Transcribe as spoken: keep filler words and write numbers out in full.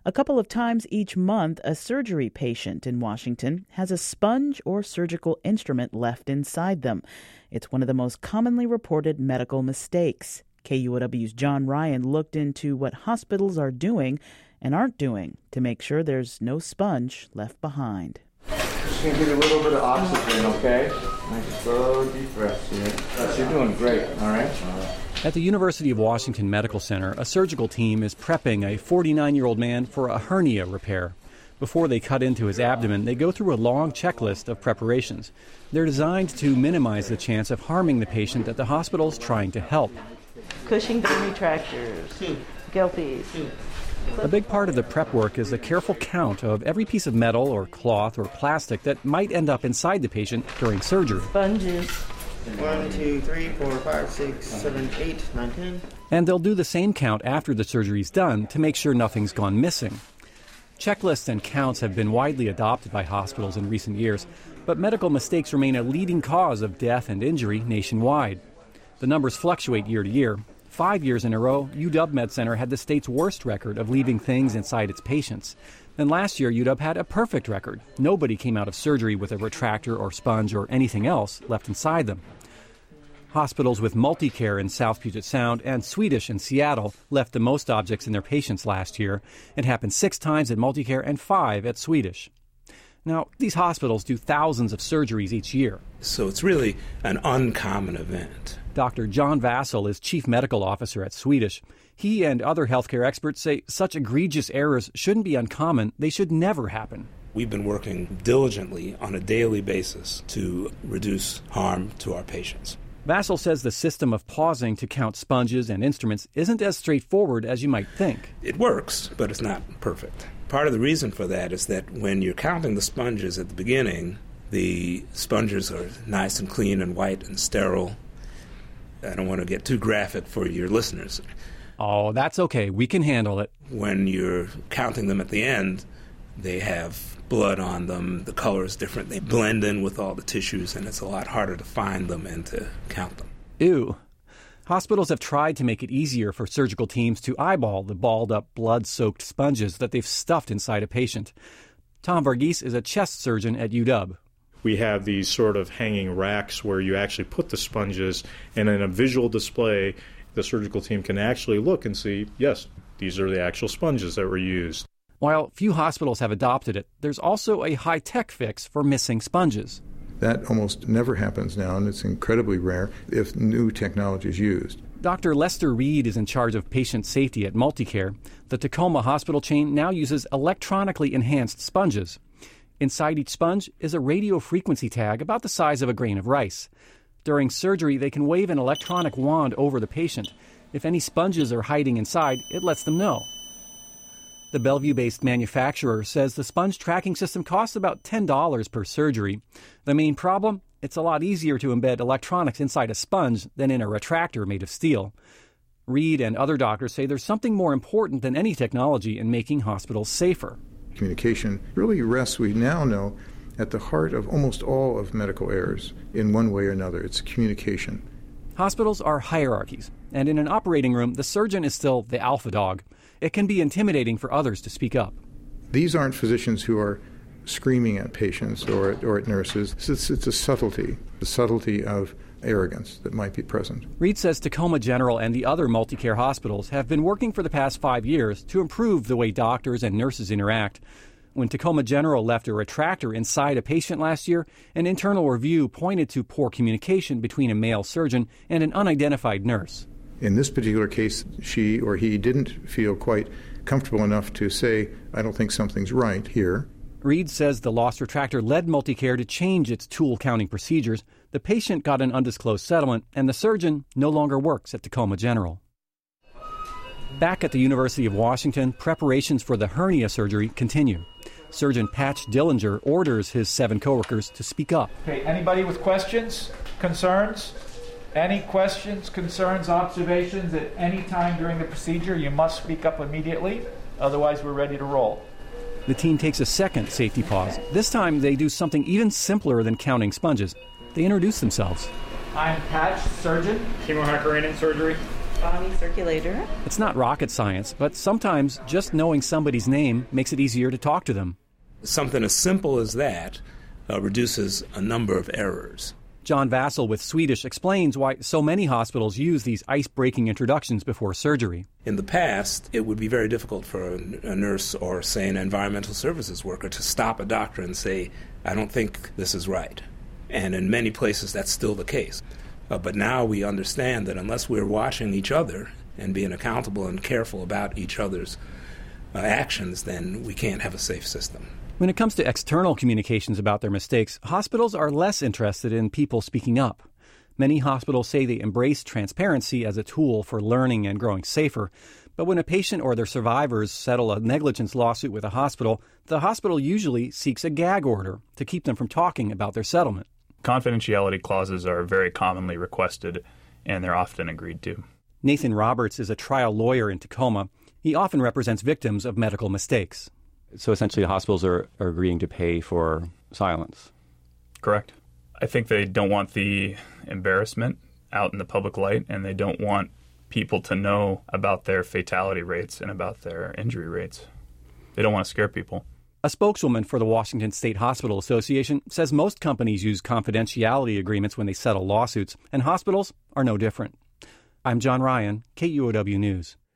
A couple of times each month, a surgery patient in Washington has a sponge or surgical instrument left inside them. It's one of the most commonly reported medical mistakes. K U O W's John Ryan looked into what hospitals are doing and aren't doing to make sure there's no sponge left behind. Just gonna give you a little bit of oxygen, okay? Nice slow, deep breaths here. Yes, you're doing great, all right? All right. At the University of Washington Medical Center, a surgical team is prepping a forty-nine-year-old man for a hernia repair. Before they cut into his abdomen, they go through a long checklist of preparations. They're designed to minimize the chance of harming the patient that the hospital's trying to help. Cushing vein retractors, Gelpies. A big part of the prep work is a careful count of every piece of metal or cloth or plastic that might end up inside the patient during surgery. Sponges. One, two, three, four, five, six, seven, eight, nine, ten. And they'll do the same count after the surgery's done to make sure nothing's gone missing. Checklists and counts have been widely adopted by hospitals in recent years, but medical mistakes remain a leading cause of death and injury nationwide. The numbers fluctuate year to year. Five years in a row, U W Med Center had the state's worst record of leaving things inside its patients. Then last year, U W had a perfect record. Nobody came out of surgery with a retractor or sponge or anything else left inside them. Hospitals with Multicare in South Puget Sound and Swedish in Seattle left the most objects in their patients last year. It happened six times at Multicare and five at Swedish. Now, these hospitals do thousands of surgeries each year. So it's really an uncommon event. Doctor John Vassell is chief medical officer at Swedish. He and other healthcare experts say such egregious errors shouldn't be uncommon. They should never happen. We've been working diligently on a daily basis to reduce harm to our patients. Vassell says the system of pausing to count sponges and instruments isn't as straightforward as you might think. It works, but it's not perfect. Part of the reason for that is that when you're counting the sponges at the beginning, the sponges are nice and clean and white and sterile. I don't want to get too graphic for your listeners. Oh, that's okay. We can handle it. When you're counting them at the end, they have blood on them. The color is different. They blend in with all the tissues, and it's a lot harder to find them and to count them. Ew. Hospitals have tried to make it easier for surgical teams to eyeball the balled-up, blood-soaked sponges that they've stuffed inside a patient. Tom Varghese is a chest surgeon at U W. We have these sort of hanging racks where you actually put the sponges, and in a visual display, the surgical team can actually look and see, yes, these are the actual sponges that were used. While few hospitals have adopted it, there's also a high-tech fix for missing sponges. That almost never happens now, and it's incredibly rare if new technology is used. Doctor Lester Reed is in charge of patient safety at Multicare. The Tacoma hospital chain now uses electronically enhanced sponges. Inside each sponge is a radio frequency tag about the size of a grain of rice. During surgery, they can wave an electronic wand over the patient. If any sponges are hiding inside, it lets them know. The Bellevue-based manufacturer says the sponge tracking system costs about ten dollars per surgery. The main problem? It's a lot easier to embed electronics inside a sponge than in a retractor made of steel. Reed and other doctors say there's something more important than any technology in making hospitals safer. Communication really rests, we now know, at the heart of almost all of medical errors in one way or another. It's communication. Hospitals are hierarchies, and in an operating room, the surgeon is still the alpha dog. It can be intimidating for others to speak up. These aren't physicians who are screaming at patients or at, or at nurses. It's, it's a subtlety, the subtlety of arrogance that might be present. Reed says Tacoma General and the other Multicare hospitals have been working for the past five years to improve the way doctors and nurses interact. When Tacoma General left a retractor inside a patient last year, an internal review pointed to poor communication between a male surgeon and an unidentified nurse. In this particular case, she or he didn't feel quite comfortable enough to say, I don't think something's right here. Reed says the lost retractor led Multicare to change its tool counting procedures. The patient got an undisclosed settlement, and the surgeon no longer works at Tacoma General. Back at the University of Washington, preparations for the hernia surgery continue. Surgeon Patch Dillinger orders his seven coworkers to speak up. Okay, anybody with questions, concerns? Any questions, concerns, observations at any time during the procedure? You must speak up immediately, otherwise we're ready to roll. The team takes a second safety pause. This time they do something even simpler than counting sponges. They introduce themselves. I'm Patch, surgeon. Kimo Hakkarainen, surgery. Bonnie Circulator. It's not rocket science, but sometimes just knowing somebody's name makes it easier to talk to them. Something as simple as that uh, reduces a number of errors. John Vassell with Swedish explains why so many hospitals use these ice-breaking introductions before surgery. In the past, it would be very difficult for a, a nurse or, say, an environmental services worker to stop a doctor and say, I don't think this is right. And in many places, that's still the case. Uh, but now we understand that unless we're watching each other and being accountable and careful about each other's uh, actions, then we can't have a safe system. When it comes to external communications about their mistakes, hospitals are less interested in people speaking up. Many hospitals say they embrace transparency as a tool for learning and growing safer. But when a patient or their survivors settle a negligence lawsuit with a hospital, the hospital usually seeks a gag order to keep them from talking about their settlement. Confidentiality clauses are very commonly requested, and they're often agreed to. Nathan Roberts is a trial lawyer in Tacoma. He often represents victims of medical mistakes. So essentially the hospitals are, are agreeing to pay for silence. Correct. I think they don't want the embarrassment out in the public light, and they don't want people to know about their fatality rates and about their injury rates. They don't want to scare people. A spokeswoman for the Washington State Hospital Association says most companies use confidentiality agreements when they settle lawsuits, and hospitals are no different. I'm John Ryan, K U O W News.